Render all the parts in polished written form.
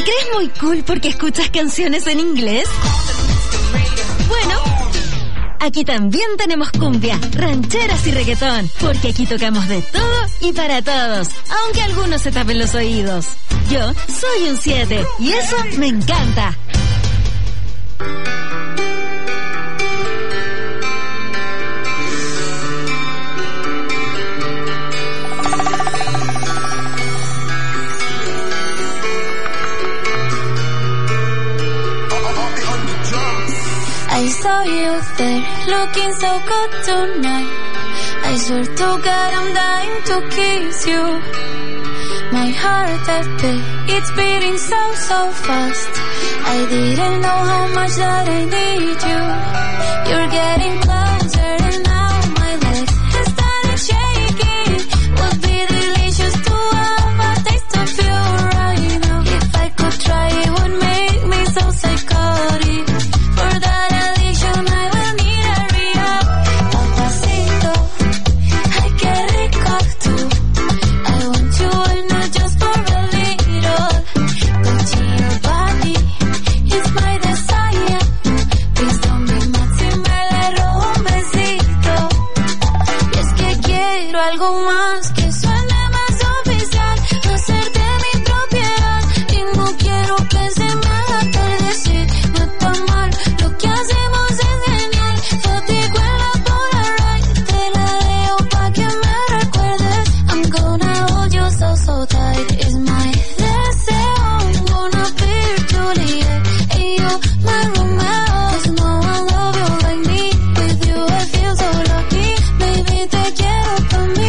crees muy cool porque escuchas canciones en inglés? Bueno, aquí también tenemos cumbia, rancheras y reggaetón, porque aquí tocamos de todo y para todos, aunque algunos se tapen los oídos. Yo soy un 7 y eso me encanta. I saw you there, looking so good tonight. I swear to God I'm dying to kiss you. My heart that beat, it's beating so, so fast. I didn't know how much that I need you. You're getting closer and now my legs have started shaking. Would be delicious to have a taste of you right now. If I could try, it would make me so psychotic. For that addiction I will need a rehab. Papacito, ay que rico tú. I want you and not just for a little. Touching your body is my desire. Please don't be mad si me le robo un besito. Y es que quiero algo más que suene más oficial. Hacerte mi propiedad y no quiero que se me haga tarde. Si no está mal, lo que hacemos es genial. Fatigo en la Polaroid, te la dejo pa' que me recuerdes. I'm gonna hold you so, so tight. It's my deseo. I'm gonna be your Juliet and you my Romeo. 'Cause no one love you like me. With you I feel so lucky. Baby, te quiero pa' mí.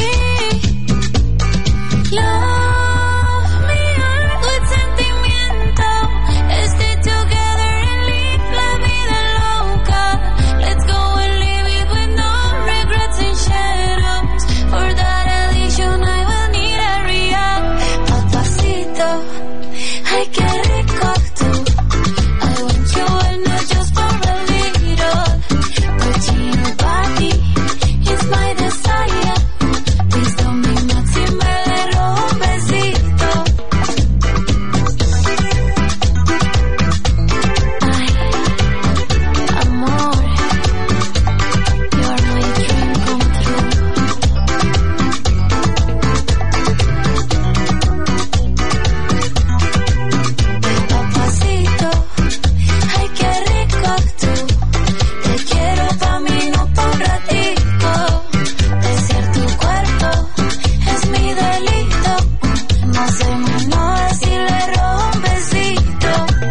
Love me with sentimiento. Stay together and live la vida loca. Let's go and live it with no regrets and shadows. For that addiction I will need a rehab. Papacito, ay que rico tú. I want you and not just for a little. Touching your body is my desire. Please don't be mad si me le robo un besito. Ay, amor, you are my dream come true. Papacito, ay que rico tú. Te quiero pa' mí, no pa' un ratico. Desear tu cuerpo es mi delito. No se me enoja si le robo un besito.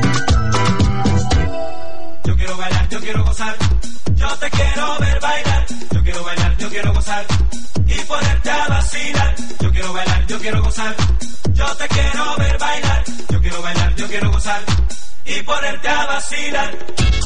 Yo quiero bailar, yo quiero gozar. Yo te quiero ver bailar. Yo quiero bailar, yo quiero gozar. Y ponerte a vacilar. Yo quiero bailar, yo quiero gozar. Yo te quiero ver bailar. Yo quiero bailar, yo quiero gozar. Y ponerte a vacilar.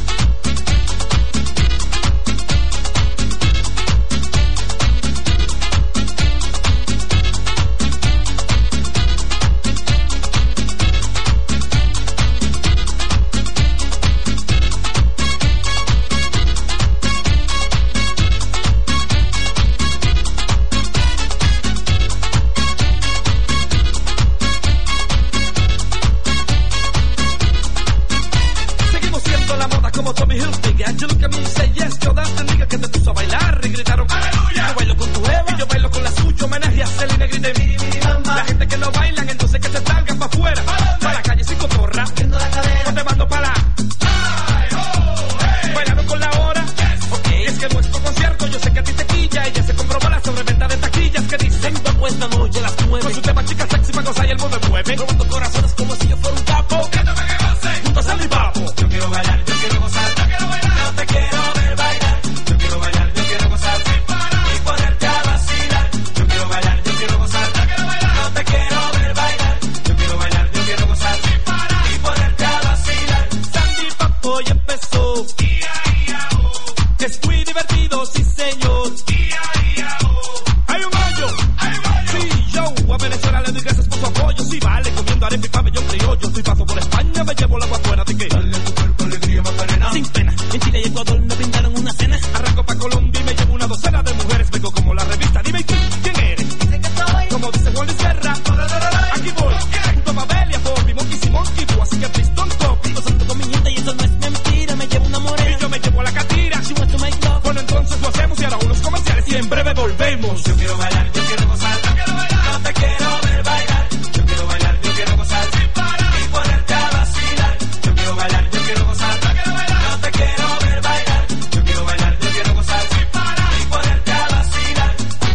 Seguimos siendo la moda como Tommy Hilfiger. And you look at me and say yes, yo that's the nigga que te puso a bailar. Y gritaron aleluya. Yo bailo con tu Eva y yo bailo con la suya. Homenaje a Selena, grite mi mamá. La gente que no bailan, entonces que se salgan pa' afuera. Pa' la calle sin cotorra. No te mando pa' la. Bailando con la hora. Okay. Es que nuestro concierto, yo sé que a ti te quilla. Ella se comprobó la sobreventa de taquillas que dicen no cuesta noche las 9. Con su tema chica sexy pa' gozar y el mueve. Robando corazones como si yo fuera un capo. Juntos al mi papo. Yo quiero bailar, yo quiero gozar. Yo quiero bailar, yo te quiero ver bailar. Yo quiero bailar, yo quiero gozar. Y ponerte a vacilar. Yo quiero bailar, yo quiero gozar. Yo quiero bailar, yo te quiero ver bailar. Yo quiero bailar, yo quiero gozar. Y ponerte a vacilar. Sandy Papo ya empezó. Es muy divertido, sí señor. Hay un gallo. Sí, yo queremos. Yo quiero bailar, yo quiero gozar, yo quiero bailar. Yo te quiero ver bailar. Yo quiero bailar, yo quiero gozar sin parar y ponerte a vacilar. Yo quiero bailar, yo quiero gozar, yo quiero bailar. Yo te quiero ver bailar. Yo quiero bailar, yo quiero gozar sin parar y ponerte a vacilar.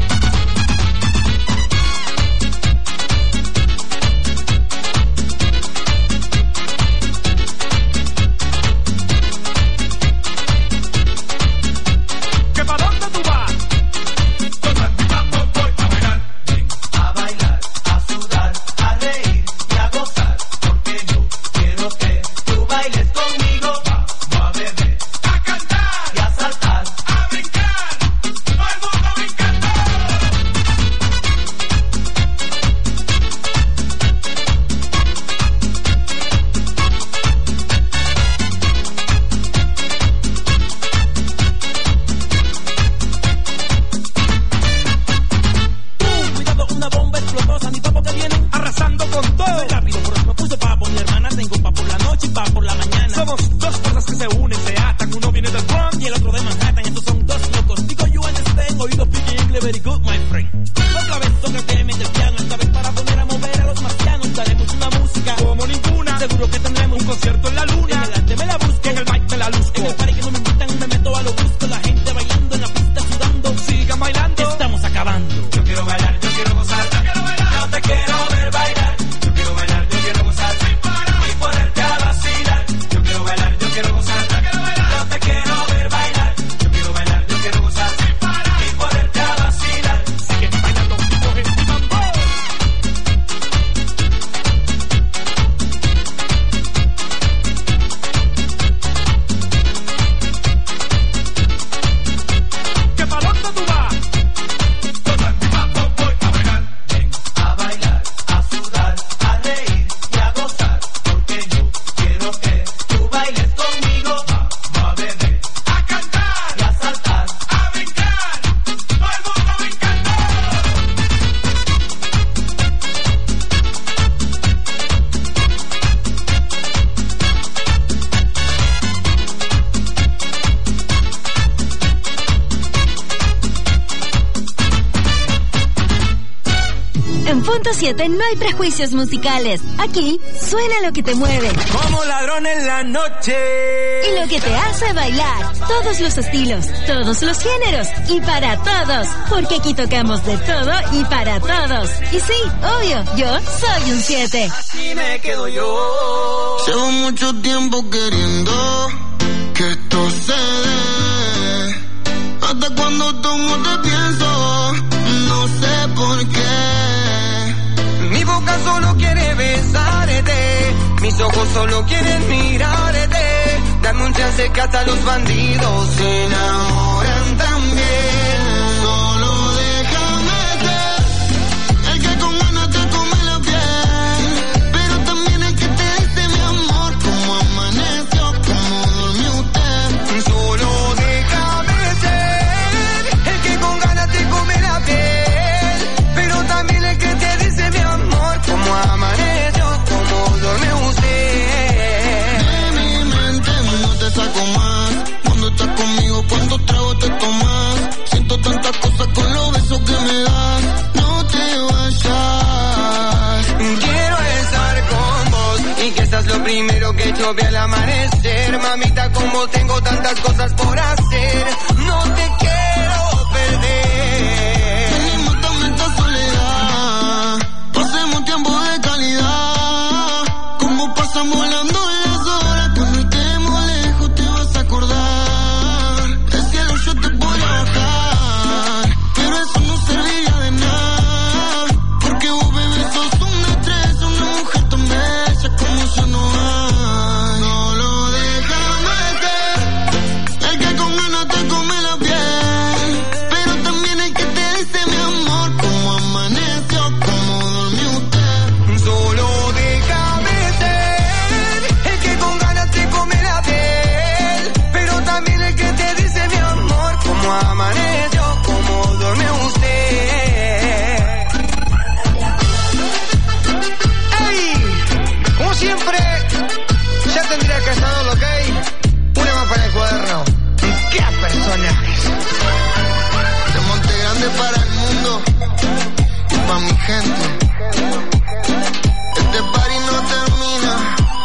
¿Que pa' dónde tú vas? Con Santi Papo voy a bailar. Ven a bailar, a sudar, a reír y a gozar. Porque yo quiero que tú bailes conmigo. Vamos a beber, A cantar, y a saltar. a brincar, todo el mundo brincando. Cuidado, una bomba explotosa, mi papo que viene Arrasando con todo. muy rápido, por eso me puse papo. Mi hermana tengo pa' por la noche y pa' por la mañana. Somos dos fuerzas que se unen, se atan. Uno viene del Bronx Y el otro de Manhattan, estos son dos locos. Digo, you understand, oído speaking English very good, my friend. Otra vez toca el tema del piano, esta vez para poner a mover a los marcianos. Daremos una música como ninguna. seguro que tendremos Un concierto en la En luna. el arte me la busco, En el mic me la luzco. en el party que no me invitan me meto a lo brusco. La gente bailando en la pista sudando. Sigan bailando. Estamos acabando. Yo quiero bailar, yo quiero gozar, yo quiero bailar. Yo te quiero ver bailar. Yo quiero bailar, yo quiero gozar sin parar y ponerte a vacilar. Yo quiero bailar, yo quiero gozar, yo quiero bailar. Yo te quiero ver bailar. Yo quiero bailar, yo quiero gozar sin parar y ponerte a vacilar. Sigue bailando, coge mi mambo. ¿Que pa' dónde tú vas? Con Santi Papo voy a bailar. Ven a bailar, a sudar, a reír y a gozar. Porque yo quiero que tú bailes conmigo. Vamos a beber, A cantar, y a saltar. a brincar, todo el mundo brincando. En Punto 7 no hay prejuicios musicales. Aquí suena lo que te mueve Como ladrón en la noche. y lo que te hace bailar. Todos los estilos, todos los géneros y para todos. Porque aquí tocamos de todo y para todos. Y sí, obvio, yo soy un 7. Y me quedo yo. Llevo mucho tiempo queriendo que esto se dé. Hasta cuando tomo te pienso, no sé por qué. Mi boca solo quiere besarte, mis ojos solo quieren mirarte. Dame un chance que hasta los bandidos Se enamoran también. Solo déjame ser el que con ganas te come la piel, pero también el que te dice mi amor cómo amaneció, cómo durmió usted. Solo déjame ser el que con ganas te come la piel, pero también el que te dice mi amor como amaneció, como duerme usted. De mi mente no te saco más. Cuando estás conmigo, cuando trago te tomas. Siento tantas cosas con los besos que me das. No te vayas. Quiero estar con vos y que seas lo primero que yo vea al amanecer. Mamita, como tengo tantas cosas por hacer, no te quiero perder. Venimos también esta soledad. Pasemos tiempo de calidad. Como pasan volando las horas. Cuando estemos lejos te vas a acordar. El cielo yo te voy a bajar, pero eso no serviría de nada. Porque vos, bebé, sos una estrella, una mujer tan bella como yo no hay. Solo déjame ser el que con ganas te come la piel, pa' mi gente. Este party no termina.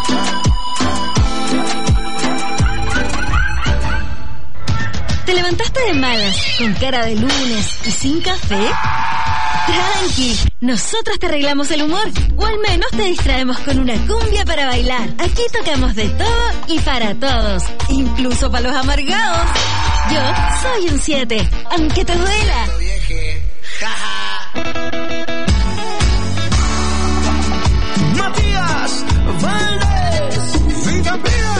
¿Te levantaste de malas, con cara de lunes y sin café? Tranqui, nosotros te arreglamos el humor, o al menos te distraemos con una cumbia para bailar. Aquí tocamos de todo y para todos, incluso para los amargados. Yo soy un 7, aunque te duela. Matías Valdés, Vida Mía.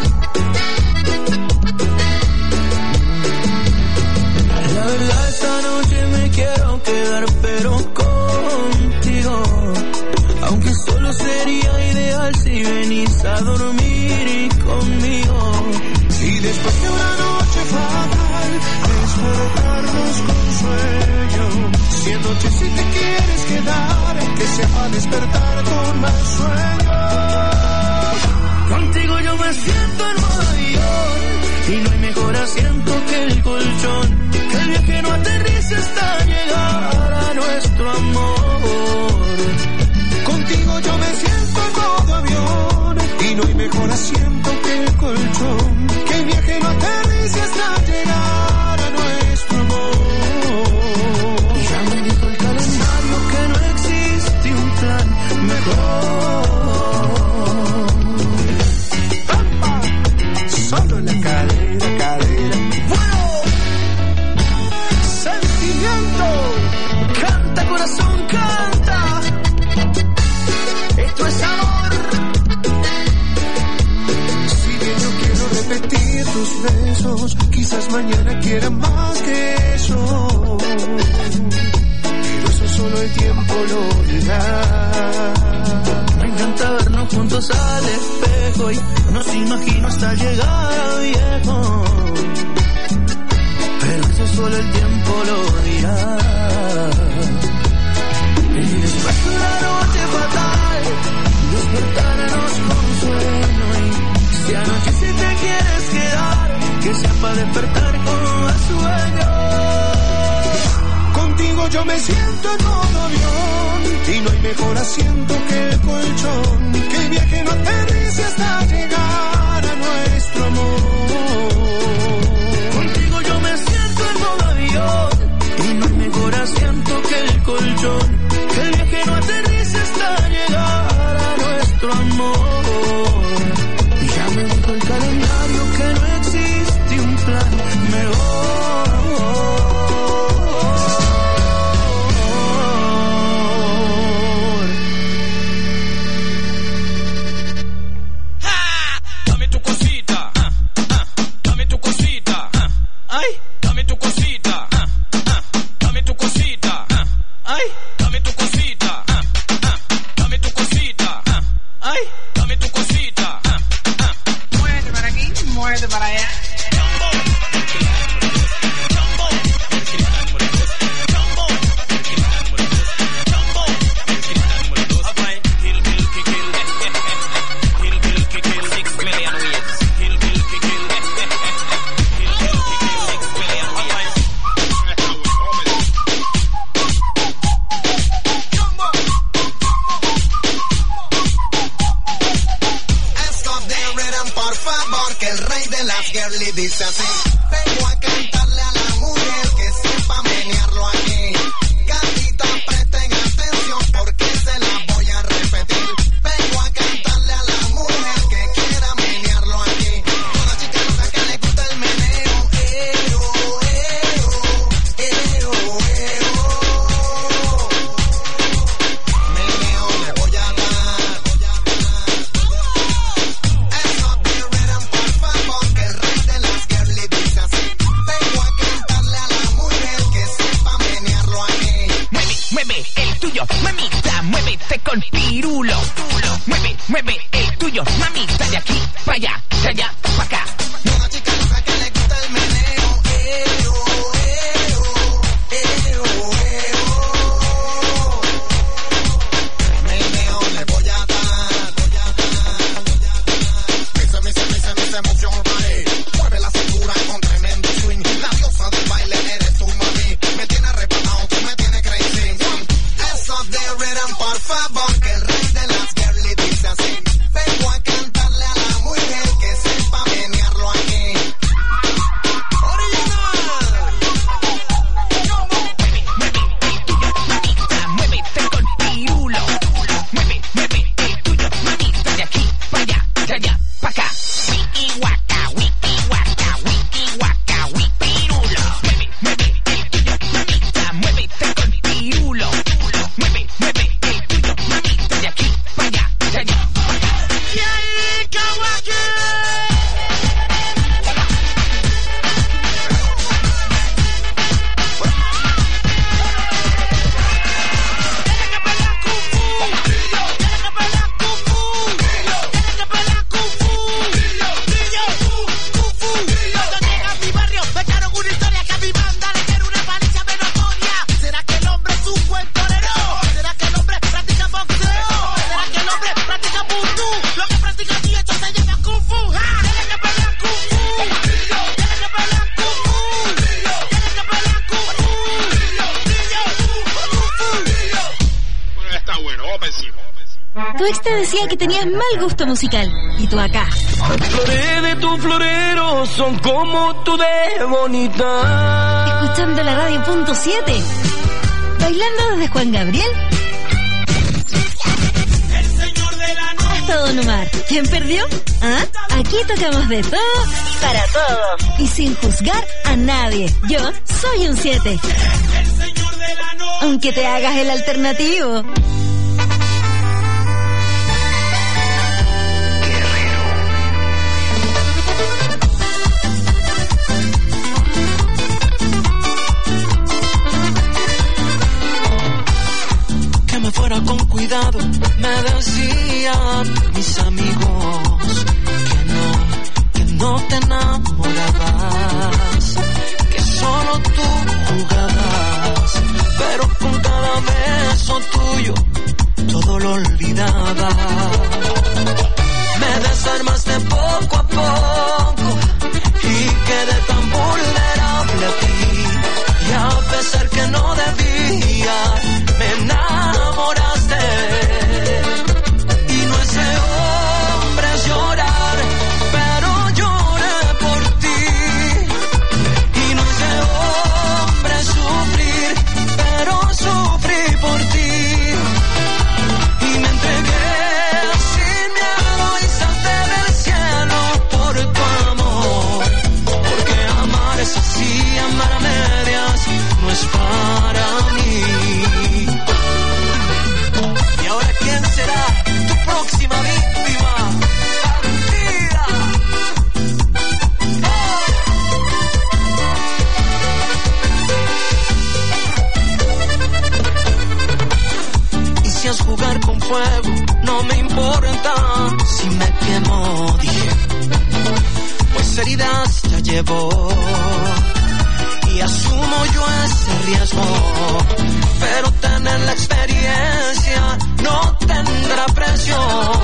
La verdad esta noche me quiero quedar, pero contigo. Aunque solo sería ideal si venís a dormir conmigo. Y después de una noche fatal, despertarnos con sueño. Si anoche si te quieres quedar, que sea para despertar con más sueño. Contigo yo me siento en modo avión, y no hay mejor asiento que el colchón. Que el viaje no aterrice hasta llegar a nuestro amor. Contigo yo me siento en modo avión, y no hay mejor asiento que el colchón. Que el viaje no aterrice hasta llegar a nuestro amor. Ya me dijo el calendario que no existe un plan mejor. ¡Opa! Solo en la cadera, cadera. Bueno, sentimiento. Canta corazón, canta. Esto es amor. Si bien yo quiero repetir tus besos, quizás mañana quiera más que eso. Pero eso solo el tiempo lo dirá. Me encanta vernos juntos al espejo y nos imagino hasta llegar a viejo. Pero eso solo el tiempo lo dirá. Y después de una noche fatal, despertarnos con sueño. Y si anoche si te quieres quedar, que sea para despertar con más sueño. Contigo yo me siento en modo avión, y no hay mejor asiento que el colchón. Que el viaje no aterrice hasta llegar a nuestro amor. Contigo yo me siento en modo avión, y no hay mejor asiento que el colchón. Que el viaje no aterrice hasta llegar a nuestro amor. Y ya me dijo el calendario que no existe un plan mejor. favor, que el rey de las girlies dice así. Vengo a cantarle a la mujer que sepa menearlo aquí. Muévete con pirulo, mueve el tuyo, mamita, de aquí para allá, de allá para acá. Wiki waka, pirulo. Mueve el tuyo, mamita, muévete con pirulo. Mueve el tuyo, mamita, de aquí para allá, de allá para acá. Tu ex te decía que tenías mal gusto musical. Y tú acá. Flores de tu florero son como tú de bonita. Escuchando la radio .7. Bailando desde Juan Gabriel hasta Don Omar. ¿Quién perdió? ¿Ah? Aquí tocamos de todo y para todos. Y sin juzgar a nadie. Yo soy un 7. Aunque te hagas el alternativo. Me fuera con cuidado, me decían mis amigos que no te enamorabas, que solo tú jugabas, pero con cada beso tuyo todo lo olvidaba. Me desarmaste poco a poco y quedé tan vulnerable a ti, y a pesar que no debía, me enamoraste. Y no es de hombres llorar, pero lloré por ti. Y no es de hombres sufrir, pero sufrí por ti. Y me entregué sin miedo y salté del cielo por tu amor. Porque amar es así, amar a medias no es para mí. Y ahora, ¿quién será tu próxima víctima? ¡Partida! Y si es jugar con fuego, no me importa si me quemo, dije, pues heridas ya llevo y asumo yo ese riesgo, pero tener la experiencia no tendrá precio.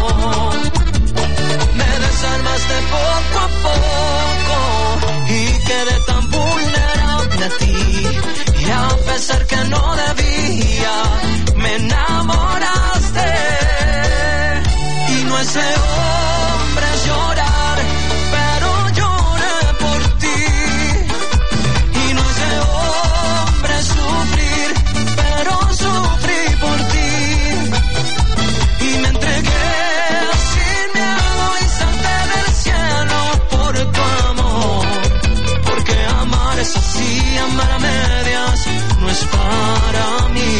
Me desarmaste poco a poco y quedé tan vulnerable a ti, y a pesar que no debía, me enamoraste. Y no es de hombres llorar, pero lloré por ti. Y no es de hombres sufrir, pero sufrí por ti. Y me entregué sin miedo y salté del cielo por tu amor. Porque amar es así, amar a medias no es para mí.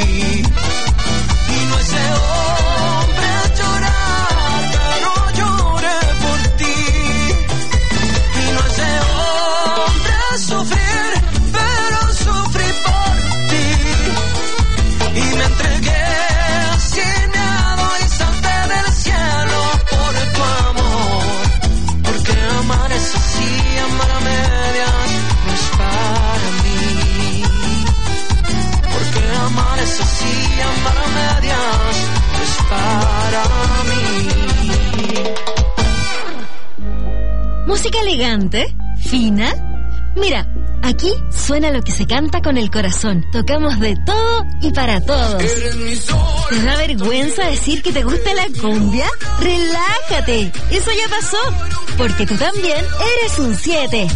Y no es de hombres llorar, pero lloré por ti. Y no es de hombres sufrir, pero sufrí por ti. Y me entregué sin miedo y salté del cielo por tu amor. Porque amar es así, amar a medias no es para mí. Porque amar es así, amar a medias no es para mí. Música elegante, fina. Mira, Aquí suena lo que se canta con el corazón. Tocamos de todo y para todos. ¿Te da vergüenza decir que te gusta la cumbia? ¡Relájate! Eso ya pasó, porque tú también eres un 7.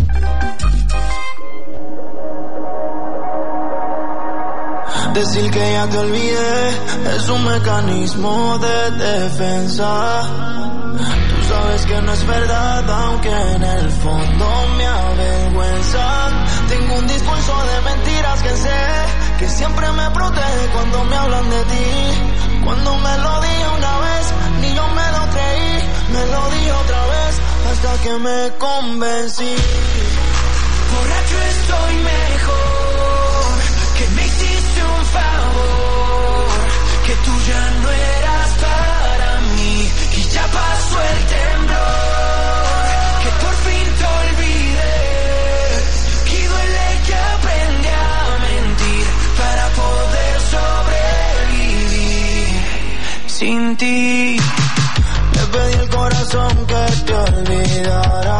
Decir que ya te olvidé es un mecanismo de defensa. Tú sabes que no es verdad, aunque en el fondo me avergüenza. Tengo un discurso de mentiras que sé que siempre me protege cuando me hablan de ti. Cuando me lo dije una vez, ni yo me lo creí. Me lo dije otra vez hasta que me convencí. Borracho estoy mejor, que me hiciste un favor, que tú ya no eras para mí y ya pasó el temblor, que por fin te olvidé, que duele que aprendí a mentir para poder sobrevivir sin ti. Le pedí al corazón que te olvidara,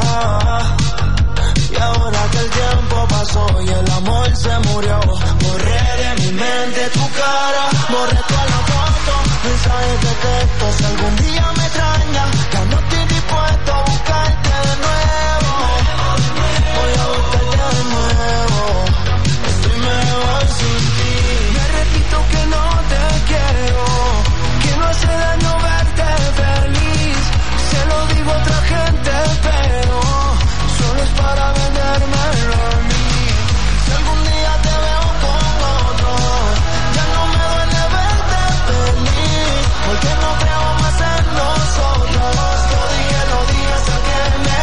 y ahora que el tiempo pasó y el amor se murió, borré de mi mente tu cara, borré toda la foto, mensajes de texto. Si algún día me extrañas, ya no estoy dispuesto a buscarte de nuevo. Voy a buscarte de nuevo, estoy mejor sin ti. Me repito que no te quiero, que no hace daño verte feliz. Se lo digo a otra gente, pero solo es para vendérmelo a mí. Si algún día te veo con otro, ya no me duele verte feliz, porque no creo más en nosotros. Lo dije hasta que me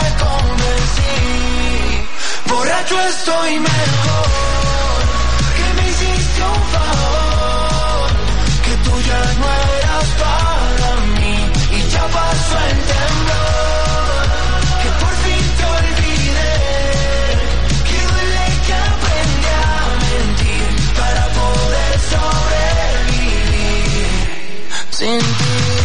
convencí. Borracho estoy mejor, que me hiciste un favor, que tú ya no eras para mí y ya pasó el temblor, que por fin te olvidé, que duele que aprendí a mentir para poder sobrevivir sin ti.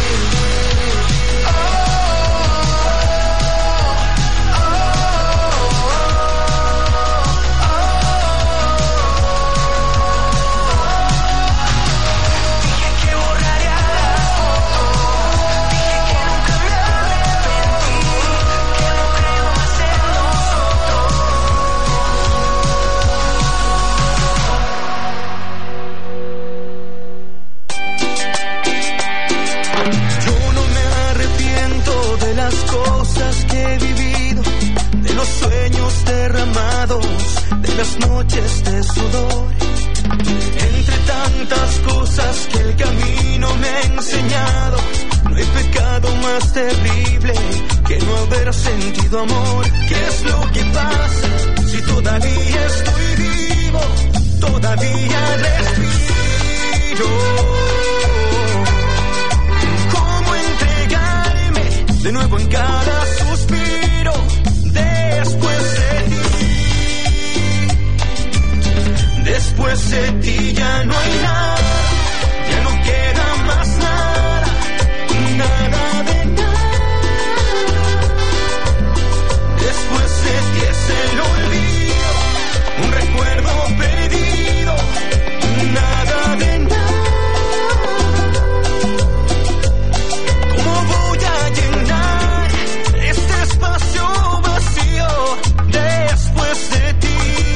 De las noches de sudor, entre tantas cosas que el camino me ha enseñado, no hay pecado más terrible que no haber sentido amor. ¿Qué es lo que pasa si todavía estoy vivo, todavía respiro? ¿Cómo entregarme de nuevo en cada suspiro después de ti? Después de ti ya no hay nada, ya no queda más nada, nada de nada. Después de ti es el olvido, un recuerdo perdido, nada de nada. ¿Cómo voy a llenar este espacio vacío después de ti?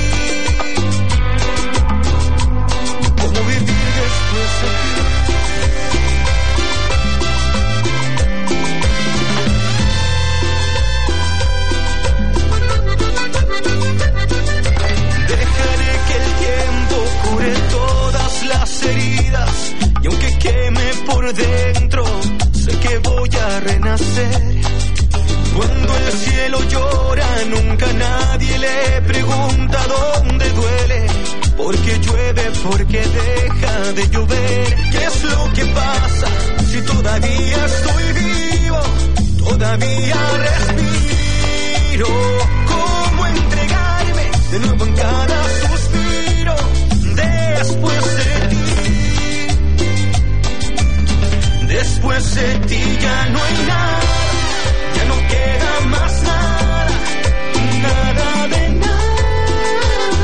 Dejaré que el tiempo cure todas las heridas, y aunque queme por dentro, sé que voy a renacer. Cuando el cielo llora, nunca nadie le pregunta dónde duele, porque llueve, porque deja de llover. ¿Qué es lo que pasa si todavía estoy vivo, todavía respiro? ¿Cómo entregarme de nuevo en cada suspiro después de ti? Después de ti ya no hay nada, ya no queda más nada, nada de nada.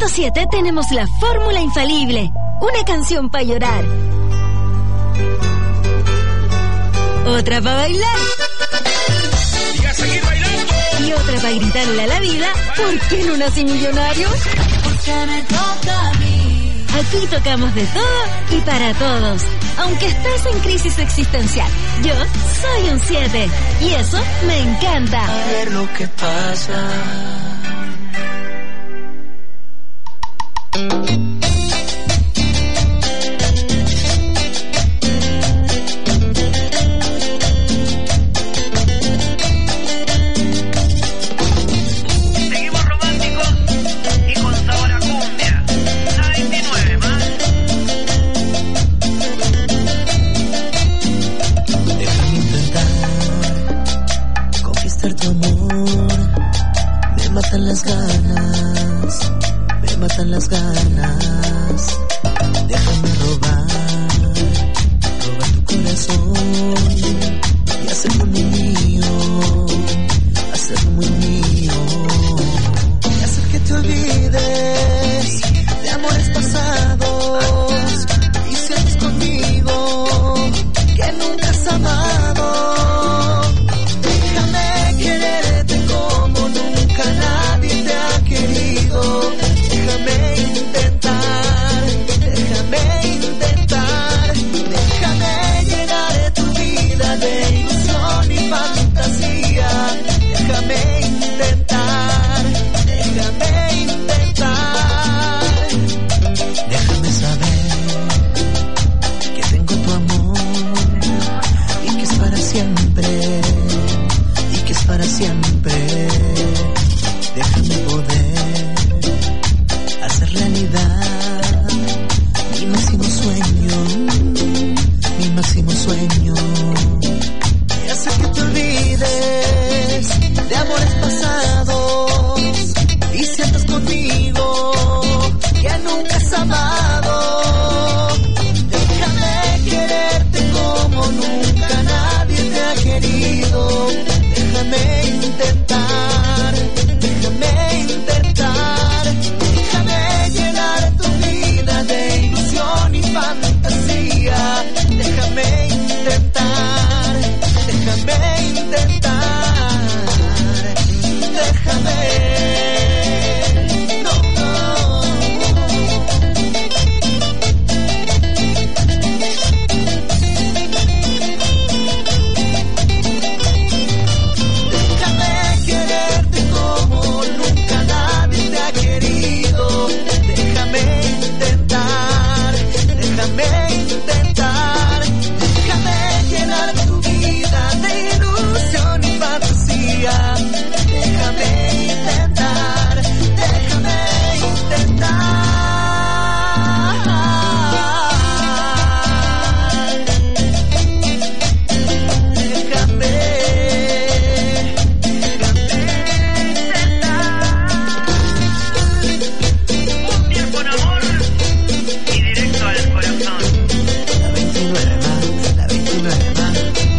107 tenemos la fórmula infalible. Una canción para llorar. Otra para bailar. Y a seguir bailando. Y otra para gritarle a la vida, ¿por qué no nací millonario? Porque me toca a mí. Aquí tocamos de todo y para todos. Aunque estés en crisis existencial, yo soy un 7. Y eso me encanta. A ver lo que pasa. Seguimos románticos y con sabor a cumbia. La 29 más. Déjame intentar conquistar tu amor. Me matan las ganas. Me matan las ganas. Déjame robar tu corazón y hacerlo muy mío, hacerlo muy mío. Y hacer que te olvides de amores pasados y sientes conmigo que nunca has amado. Déjame quererte como nunca nadie te ha querido. Déjame intentar, déjame llenar tu vida de ilusión y fantasía. Déjame intentar, déjame saber que tengo tu amor y que es para siempre, y que es para siempre. Déjame poder hacer realidad mi máximo sueño, y hacer que te olvides de amores pasados y sientas conmigo que nunca has amado. Déjame quererte como nunca nadie te ha querido. Déjame intentar, déjame llenar tu vida de ilusión y fantasía. Déjame intentar, déjame quererte como nunca nadie te ha querido. Déjame intentar, déjame llenar tu vida de ilusión y fantasía. Déjame intentar, Cumbia con amor y directo al corazón. La 29 más.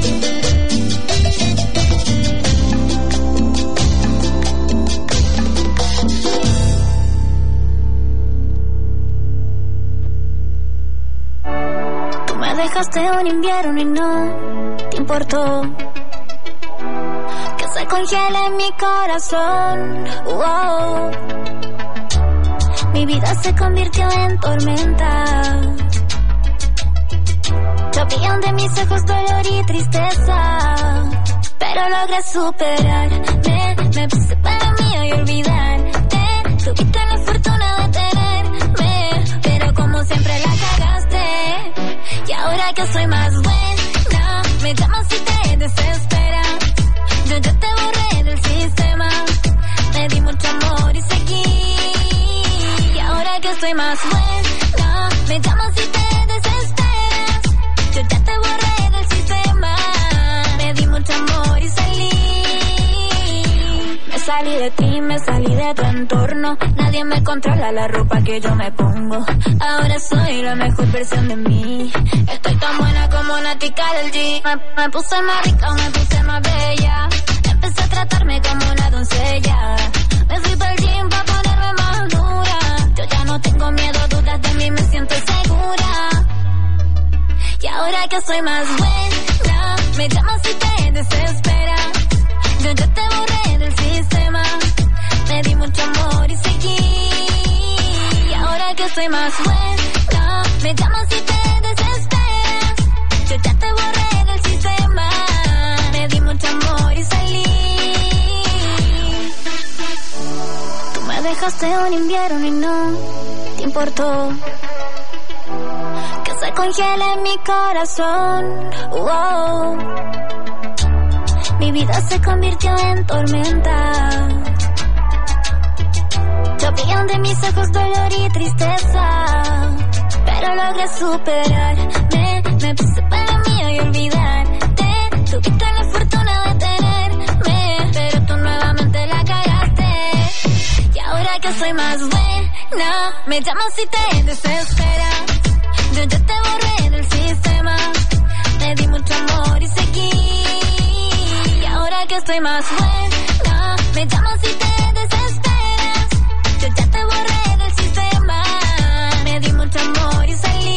Tú me dejaste un invierno y no te importó que se congele mi corazón. Wow. Mi vida se convirtió en tormenta. Llovían de mis ojos dolor y tristeza, pero logré superarme. Me puse para mí y olvidarte. Tuviste la fortuna de tenerme, pero como siempre la cagaste. Y ahora que soy más buena, me llamas y te desesperas. Yo ya te borré del sistema, me di mucho amor y seguí. Y ahora que soy más buena, me llamas y te desesperas. Yo ya te borré del sistema, me di mucho amor y salí. Me salí de ti, me salí de tu entorno. Nadie me controla la ropa que yo me pongo. Ahora soy la mejor versión de mí. Estoy tan buena como una tica del G. Me puse más rica, me puse más bella. Empecé a tratarme como una doncella. Me fui para el gym pa' ponerme más dura. Yo No tengo miedo, dudas de mí, me siento segura. Y ahora que soy más buena, me llamas y te desesperas. Yo ya te borré del sistema, me di mucho amor y seguí. Y ahora que soy más buena, me llamas y te desesperas. Yo ya te borré del sistema, me di mucho amor y salí. Tú me dejaste un invierno y no te importó que se congele mi corazón. Wow. Mi vida se convirtió en tormenta. Llovían de mis ojos dolor y tristeza, pero logré superarme. Me puse para lo mío y olvidarte. Tuviste la fortuna de tenerme, pero tú nuevamente la cagaste. Y ahora que soy más buena, me llamas y te desesperas. Yo ya te borré del sistema, me di mucho amor y seguí. Y ahora que estoy más buena, me llamas y te desesperas. Yo ya te borré del sistema, me di mucho amor y salí.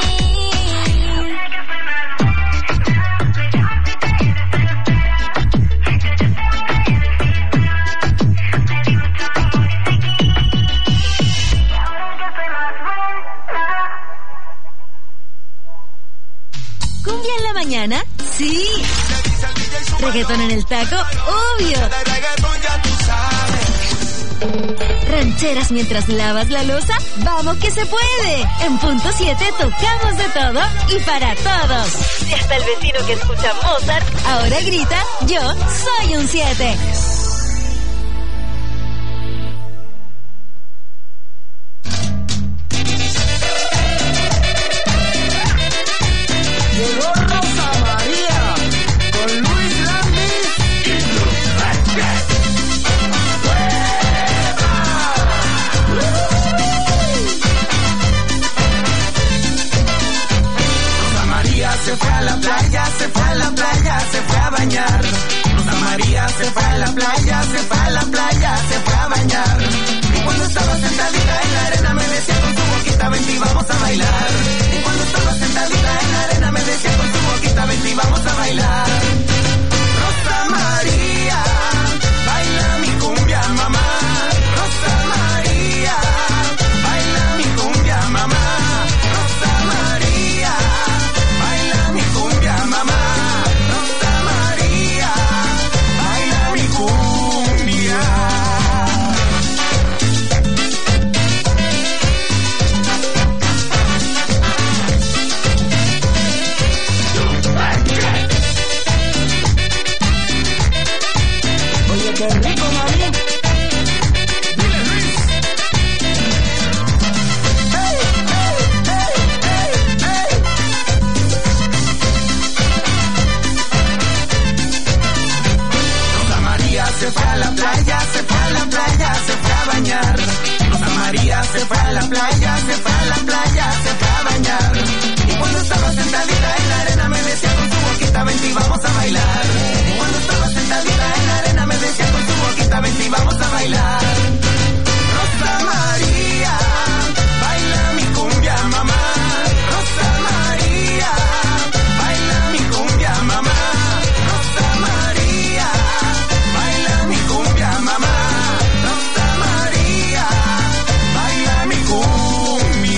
¿Cumbia en la mañana? Sí. ¿Reggaetón en el taco? Obvio. ¿Rancheras mientras lavas la loza? ¡Vamos que se puede! En punto 7 tocamos de todo y para todos. Si hasta el vecino que escucha Mozart ahora grita, yo soy un 7. Llegó Rosa María con Luis Landis y Rosa María se fue a la playa, se fue a la playa, se fue a bañar. Rosa María se fue a la playa, se fue a la playa, se fue a bañar. Y cuando estaba sentadita en la arena me decía con su boquita, ven y vamos a bailar. Y cuando estaba sentadita en la arena me decía con su boquita, ven y vamos a bailar. Rosa María, baila mi cumbia, mamá. Rosa María, baila mi cumbia, mamá. Rosa María, baila mi cumbia, mamá. Rosa María, baila mi cumbia. Oye, qué rico, mami. Dile, Luis. Hey, hey, hey, hey, hey. Rosa María se fue a la playa, se fue a la playa, se fue a bañar. Rosa María se fue a la playa, se fue a la playa, se fue a bañar. Y cuando estaba sentadita en la arena me decía con su boquita, ven y vamos a bailar. Y cuando estaba sentadita en la arena me decía con su boquita, ven y vamos a bailar. Rosa María, baila mi cumbia, mamá. Rosa María, baila mi cumbia, mamá. Rosa María, baila mi cumbia, mamá. Rosa María, baila mi cumbia.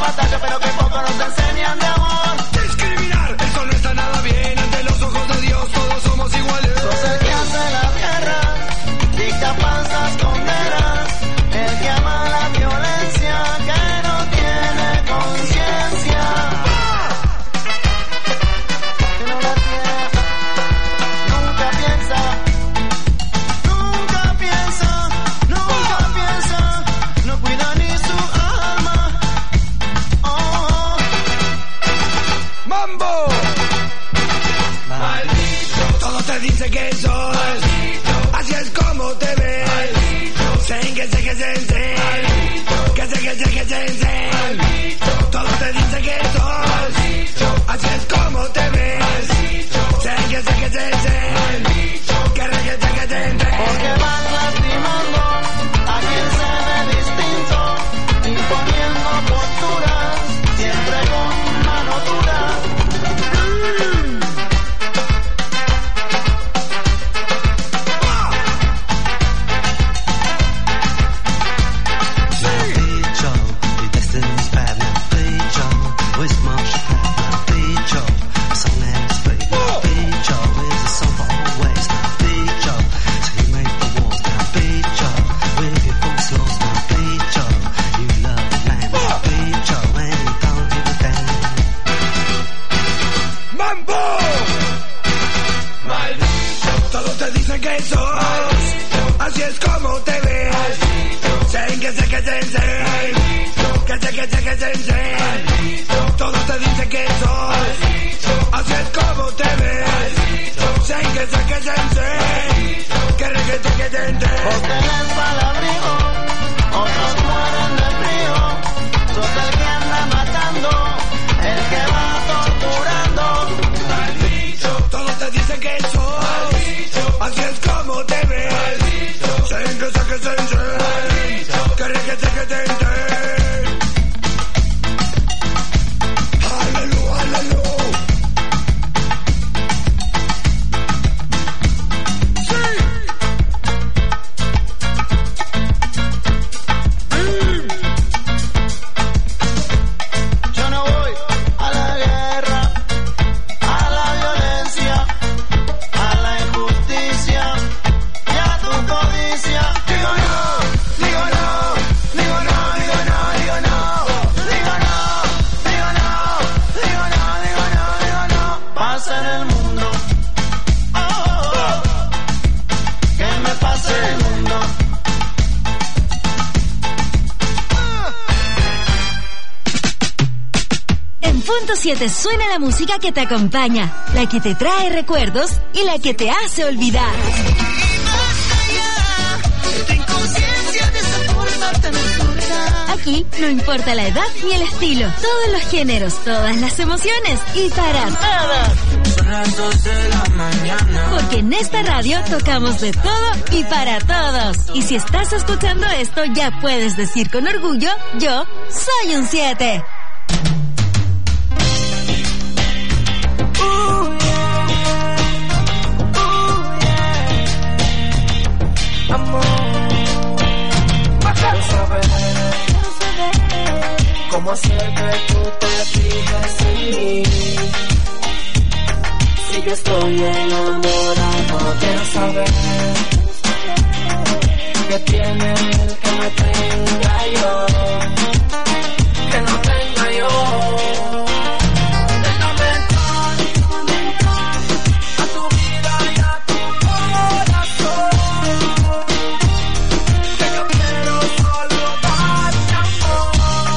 batalla, pero que poco nos enseñan de amor. Discriminar, eso no está nada bien. Ante los ojos de Dios todos somos iguales. Sos el que hace la guerra, dicta falsas condenas, el que ama la violencia, que no tiene conciencia. Que no la tiene, nunca piensa, no cuida ni su alma. Oh. ¡Mambo! Maldito, todos te dicen que sos maldito. Así es como te ves. Maldito, todos te dicen que sos maldito. Así es como te ves. Porque van lastimando a quien se ve distinto, imponiendo posturas, siempre con mano dura. Todos te dicen que sos maldito. Así es como te ves. Todos te dicen que sos maldito. Así es como te ves. Porque les va el abrigo, otros mueren de frío. Sos el que anda matando, el que va torturando. Maldito, todos te dicen que sos maldito. Así es como te ves. Aleluya, aleluya. Yo no voy a la guerra, a la violencia, a la injusticia y a tu codicia. Digo no, digo no, digo no, digo no, digo no, digo no, digo no, digo no, digo no, digo no. Pasa en el mundo, oh, oh, oh. Que me pase en el mundo. En punto 7 suena la música que te acompaña, la que te trae recuerdos y la que te hace olvidar. Aquí no importa la edad ni el estilo, todos los géneros, todas las emociones y para todos. Son las 2 de la mañana. Porque en esta radio tocamos de todo y para todos. Y si estás escuchando esto, ya puedes decir con orgullo, yo soy un 7. ¿Cómo hacer que tú te fijes en mí? Si yo estoy enamorado, quiero saber qué tiene el que me tenga yo, que no tenga yo. Déjame entrar a tu vida y a tu corazón, que yo quiero solo darte amor.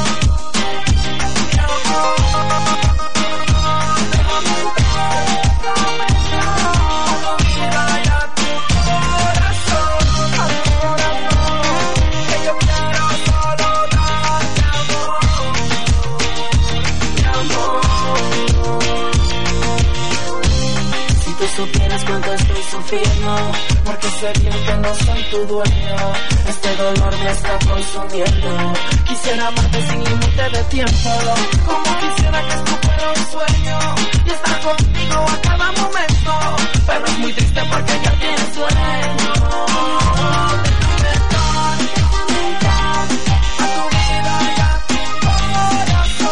Supieras cuánto estoy sufriendo, porque sé bien que no soy tu dueño. Este dolor me está consumiendo. Quisiera amarte sin límite de tiempo, como quisiera que esto fuera un sueño y estar contigo a cada momento. Pero es muy triste porque ya tienes sueño. Déjame entrar a tu vida y a tu corazón.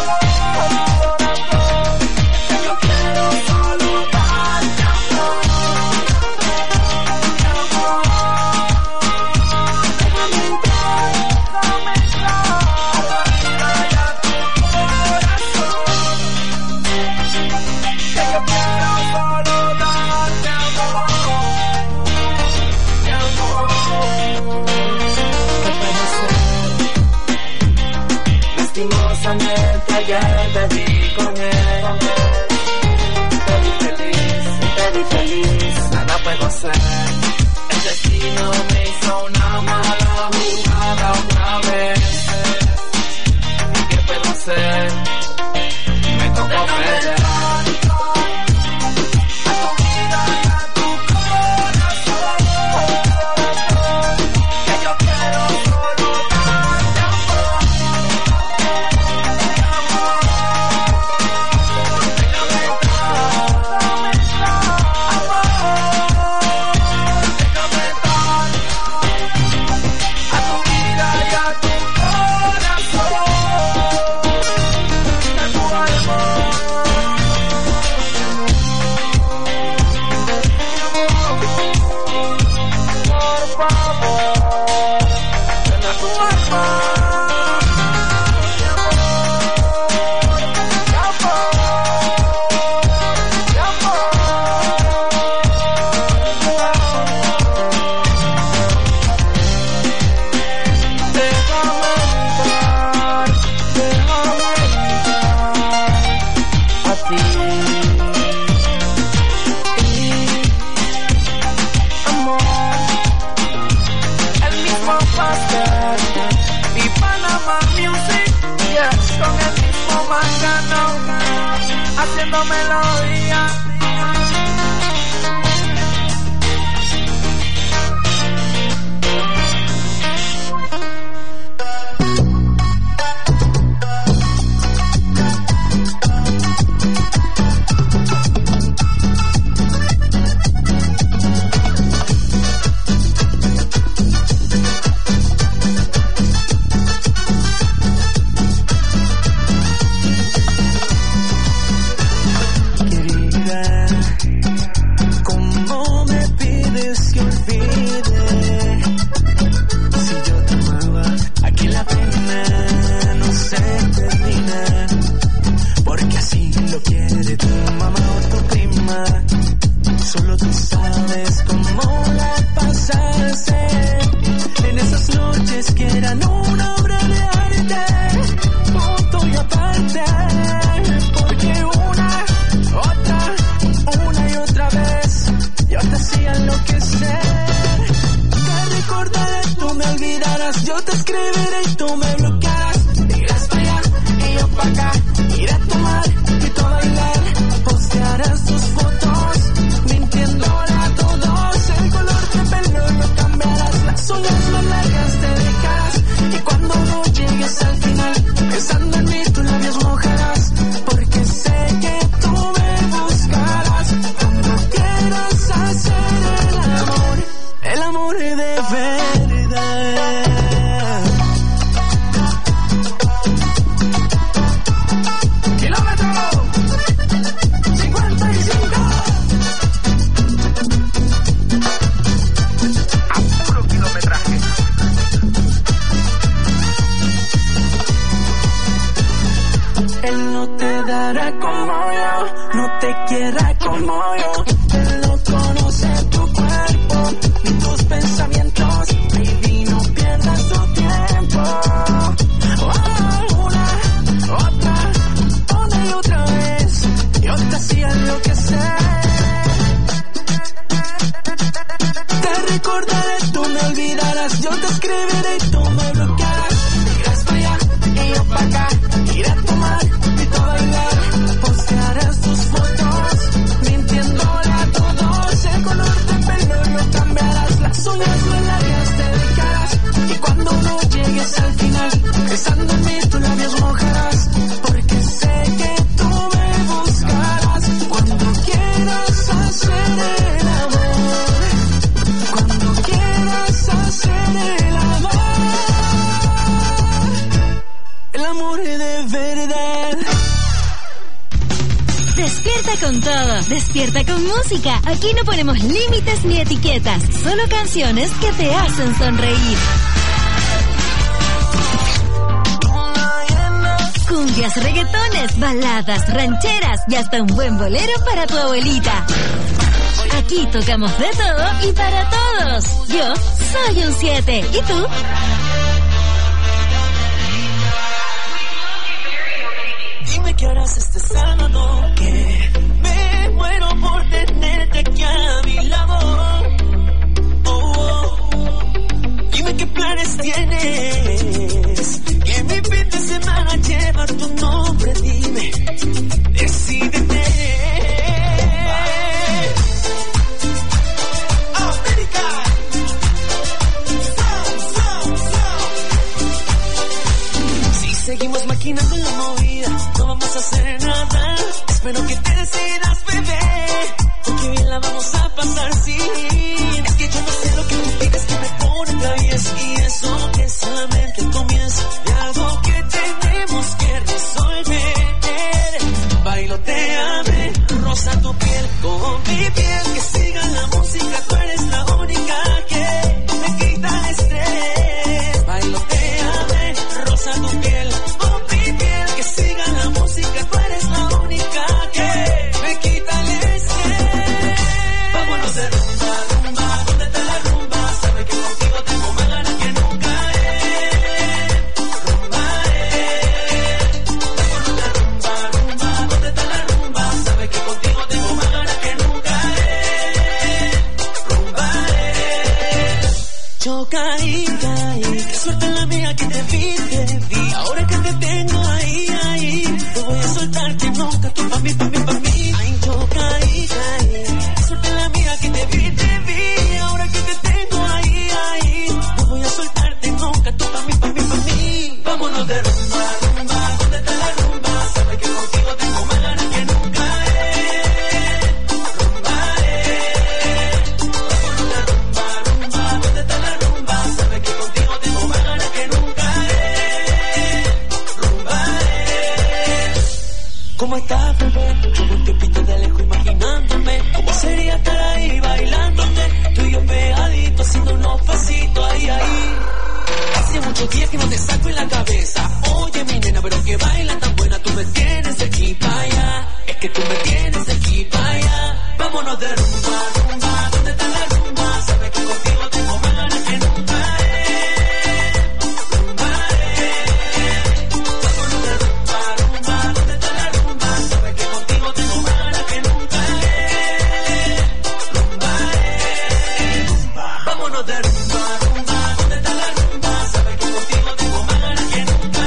lastimosamente ayer te vi con él. Te vi feliz, nada puedo hacer. El destino me hizo una mala jugada otra vez. ¿Qué puedo hacer? Me tocó perder. Haciendo melodía. Despierta con música. Aquí no ponemos límites ni etiquetas, solo canciones que te hacen sonreír. Cumbias, reggaetones, baladas, rancheras y hasta un buen bolero para tu abuelita. Aquí tocamos de todo y para todos. Yo soy un 7. ¿Y tú? vuelvas este sábado, que me muero por tenerte aquí a mi lado. Dime qué planes tienes, que mi fin de semana lleva tu nombre, dime, decídete. América. Si seguimos maquinando la movida, no vamos a hacer nada. Espero que te decidas, bebé, porque bien la vamos a pasar, sí. Es que yo no sé lo que tú pides, que me pone travies, y eso que es solamente el comienzo de algo que tenemos que resolver. Bailoteame, rosa tu piel con mi piel, que siga la música, tú eres la única que me quita el estrés. Bailoteame, rosa tu piel con mi piel, que siga la música, tú eres la única que me quita el estrés. Vámonos de rumba, rumba, ¿dónde está la rumba? Sabe que contigo tengo más ganas que nunca, rumba, Vámonos de rumba, rumba, ¿dónde está la rumba? Sabe que contigo tengo más ganas que nunca, rumba, Yo caí, qué suerte la mía que te vi. Ahora que te tengo ahí, no voy a soltarte nunca, tú pa' mí. Ay, yo caí, qué suerte la mía que te vi. Ahora que te tengo ahí, no voy a soltarte nunca, tú pa' mí. Vámonos de rumba, rumba, ¿dónde está la rumba? Sabe que contigo tengo más ganas que nunca, rumba, Vámonos de rumba, rumba, ¿dónde está la rumba? Sabe que contigo tengo más ganas que nunca, rumba, ¿Cómo estás, bebé? Llevo un tiempito de lejos imaginándome cómo sería estar ahí bailándote, tú y yo pegaditos haciendo unos pasitos ahí. Hace muchos días que no te saco en la cabeza. Oye, mi nena, pero que baila tan buena, tú me tienes de aquí para allá. Es que tú me tienes de aquí para allá. Vámonos de rumba, rumba, ¿dónde está la rumba? Sabes que contigo tengo más ganas que nunca, rumba, Vámonos de rumba, rumba, ¿dónde está la rumba? Sabes que contigo tengo más ganas que nunca, rumba, Vámonos de rumba, rumba, ¿dónde está la rumba? Sabes que contigo tengo más ganas que nunca,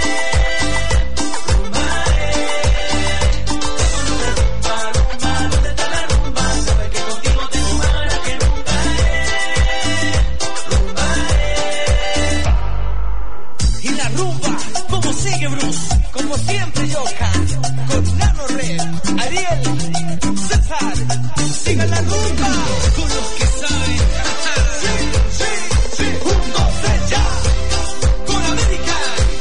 rumba, Vámonos de rumba, rumba, ¿dónde está la rumba? Sabes que contigo tengo más ganas que nunca, rumba. Y la rumba, ¿cómo sigue, Bruce? Como siempre, Yoka, con Nano Red, Ariel, César, siga la rumba con los que saben. Sí, 1, 2, 3, ya, con América,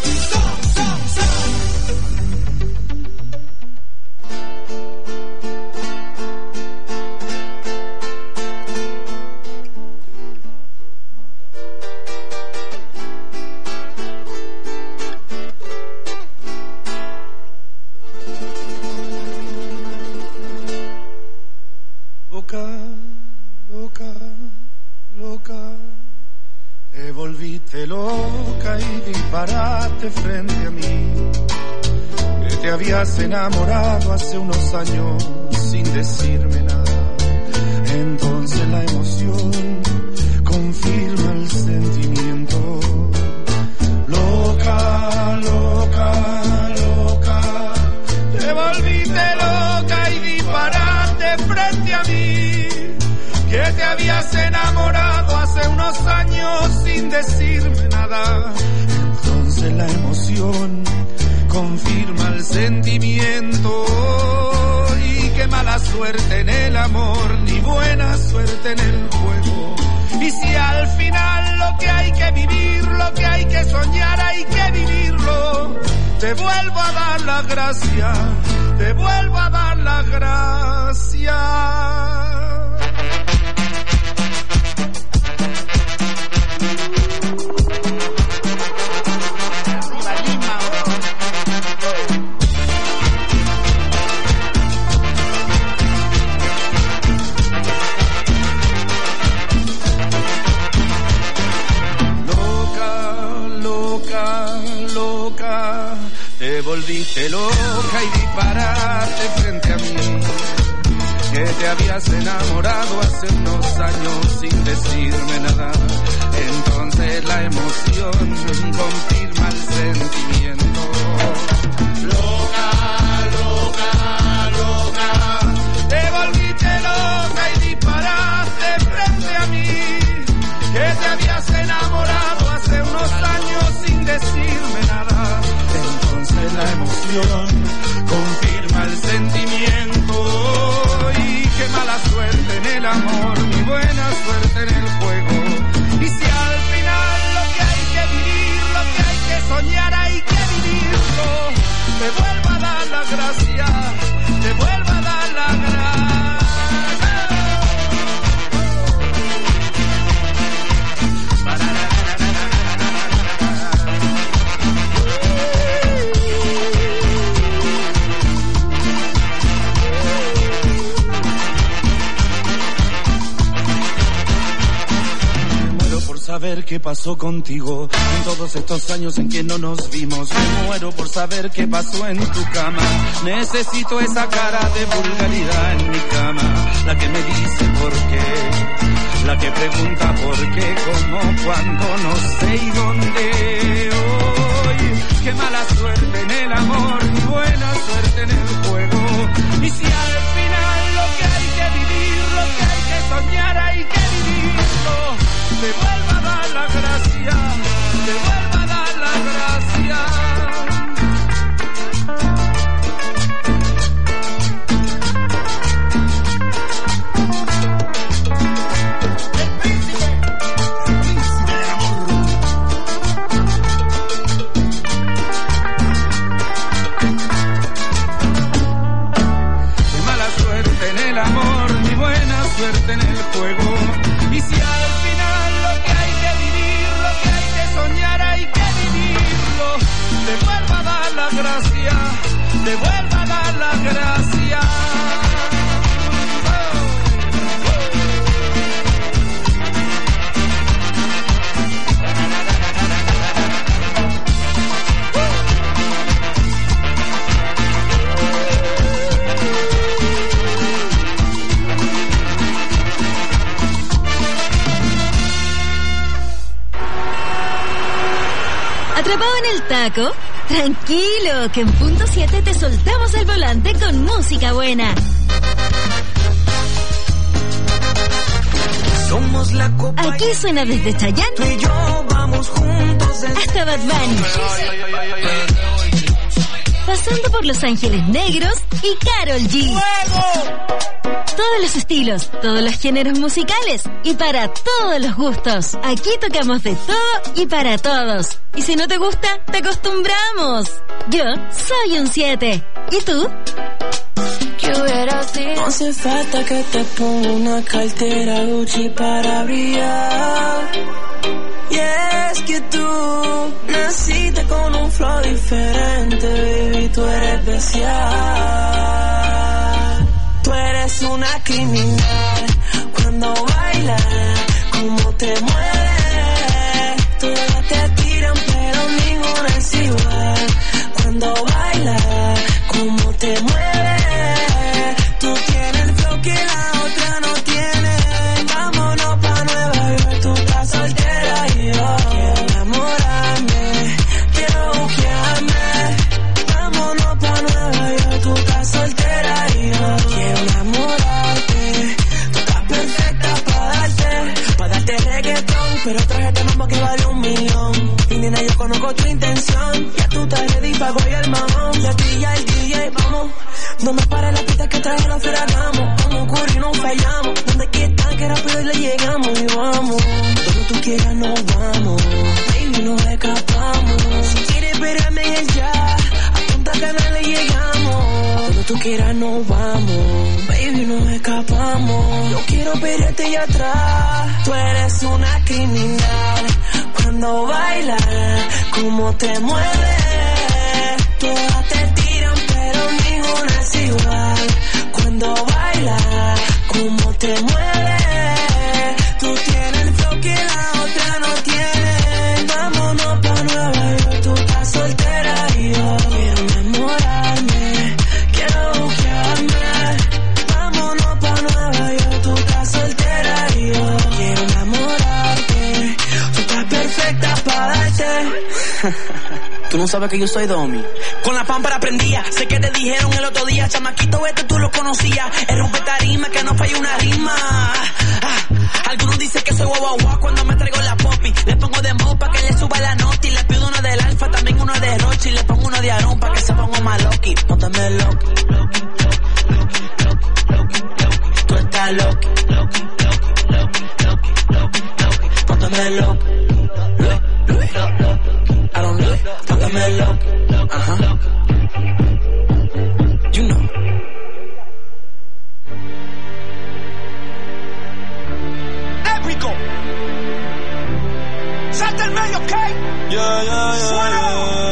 Loca, te volviste loca y disparaste frente a mí, que te habías enamorado hace unos años sin decirme nada. Entonces la emoción confirma el sentimiento. Loca, te volviste loca y disparaste frente a mí, que te habías enamorado hace unos años sin decirme nada. Entonces la emoción confirma el sentimiento. Y qué mala suerte en el amor, ni buena suerte en el juego. Y si al final lo que hay que vivir, lo que hay que soñar, hay que vivirlo, te vuelvo a dar la gracia, te vuelvo a dar la gracia. Te volviste loca y disparaste frente a mí, que te habías enamorado hace unos años sin decirme nada. Entonces la emoción confirma el sentimiento. Loca, loca, loca, te volviste loca y disparaste frente a mí, que te habías enamorado hace unos años sin decirme nada. Entonces la emoción confirma el sentimiento. Y qué mala suerte en el amor, ni buena suerte en el juego. Y si al final lo que hay que vivir, lo que hay que soñar, hay que vivirlo, te vuelvo a dar la gracia, te vuelvo a dar la gracia. Saber qué pasó contigo en todos estos años en que no nos vimos. Me muero por saber qué pasó en tu cama. Necesito esa cara de vulgaridad en mi cama, la que me dice por qué, la que pregunta por qué, cómo, cuándo, no sé y dónde. Hoy, qué mala suerte en el amor, ni buena suerte en el juego. Y si al final lo que hay que vivir, lo que hay que soñar, hay que vivirlo, te vuelvo a dar la gracia, te vuelvo a dar la gracia. El príncipe del amor. Qué mala suerte en el amor, ni buena suerte en el juego. Y si al final lo que hay que vivir, lo que hay que soñar, hay que vivirlo, te vuelvo a dar la gracia, te vuelvo a dar la gracia. ¿Atrapado en el taco? Tranquilo, que en punto 7 te soltamos el volante con música buena. Somos la copa. Aquí suena desde Chayanne Tú y yo vamos juntos hasta Bad Bunny, pasando por Los Ángeles Negros y Karol G. Todos los estilos, todos los géneros musicales y para todos los gustos. Aquí tocamos de todo y para todos. Y si no te gusta, te acostumbramos. Yo soy un 7. ¿Y tú? No hace falta que te ponga una cartera Gucci para brillar. Y es que tú naciste con un flow diferente, baby, tú eres especial. Tú eres una criminal cuando bailas, como te mueves. Todas te tiran pero ninguna es igual. Cuando bailas, como te mueves. Tú tienes flow que la otra no tiene. Vámonos pa' Nueva York, tú estás soltera y yo quiero enamorarme, quiero buquearme. Vámonos pa' Nueva York, tú estás soltera y yo quiero enamorarte. Tú estás perfecta pa' darte reggaetón, pero tráete mambo que vale 1,000,000. Y nena, yo conozco tu intención, ya tú estás ready pa' coger el mamón. De ti ya el DJ, vamos. No me pares la pista que trae la fiera, vamos. Como Curry no fallamos. Donde quieran que rápido le llegamos y vamos. Donde tú quieras nos vamos. Baby, nos escapamos. Si quieres verme en el ya, a Punta Cana le llegamos. Donde tú quieras nos vamos. Baby, nos escapamos. Yo quiero verte allá atrás. Tú eres una criminal cuando bailas, como te mueves. Todas te tiran pero ninguna es igual. Cuando bailas, como te mueves. Tú tienes el flow que la otra no tiene. Vámonos pa' Nueva York, tú estás soltera y yo Tú no sabes que yo soy Domi. Con la pámpara prendía, sé que te dijeron el otro día, chamaquito este tú lo conocías. El rompe tarima, que no falla una rima. Algunos dicen que soy guau guau cuando me traigo la popi. Le pongo de mo pa' que le suba la nota y le pido uno del alfa, también uno de Rochi. Le pongo uno de Aarón pa' que se ponga más loki. Póntame loki. Tú estás loki. Póntame loki. I don't know. Póntame loki. Ajá. You know. Épico. Salta el medio, ¿ok? Yeah.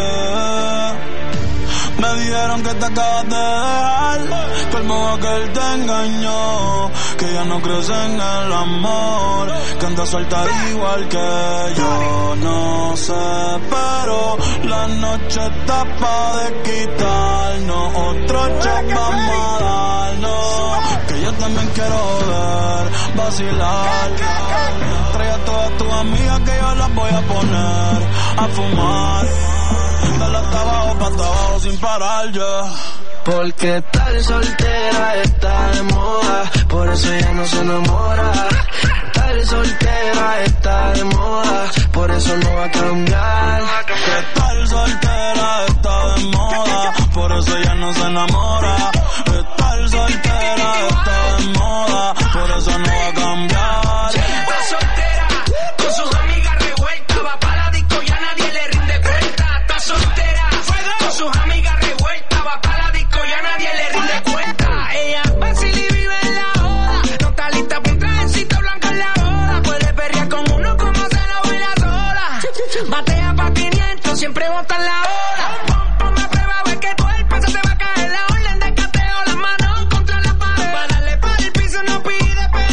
Me dijeron que te acabas de dejar, que el modo que él te engañó, que ya no crees en el amor, que anda suelta igual que yo. No sé, pero la noche está pa' de quitarnos, otro shot vamos a darnos, que yo también quiero ver, vacilar. Trae a todas tus amigas que yo las voy a poner a fumar. Dale hasta abajo, pa' hasta abajo sin parar ya. Porque estar soltera está de moda, por eso ella no se enamora. Estar soltera está de moda, por eso no va a cambiar. Estar soltera está de moda, por eso ella no se enamora. Estar soltera está de moda, por eso no va a cambiar. Está soltera, con sus amigas revueltas, va pa' la disco y a nadie le rinde cuenta. Está soltera, con sus amigas revueltas, va pa' la disco y a nadie le rinde cuenta. Ella vacila y vive en la joda, no está lista pa' un trajecito blanco en la boda. Puede perrear con uno como se lo baila sola, batea pa' 500, siempre bota en la